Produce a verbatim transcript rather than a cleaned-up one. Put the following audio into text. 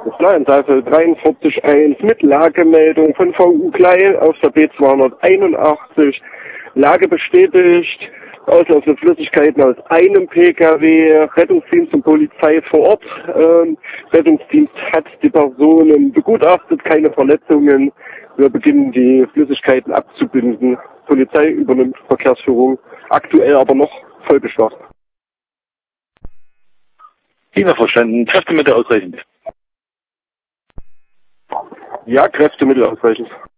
Nein, dreiundvierzig eins mit Lagemeldung von V U Klein auf der B zweihunderteinundachtzig. Lage bestätigt, auslaufende Flüssigkeiten aus einem P K W, Rettungsdienst und Polizei vor Ort. Ähm, Rettungsdienst hat die Personen begutachtet, keine Verletzungen. Wir beginnen die Flüssigkeiten abzubinden. Polizei übernimmt Verkehrsführung, aktuell aber noch vollbeschwert. Thema verstanden. Kräftemittel ausreichend. Ja, Kräftemittel ausreichend.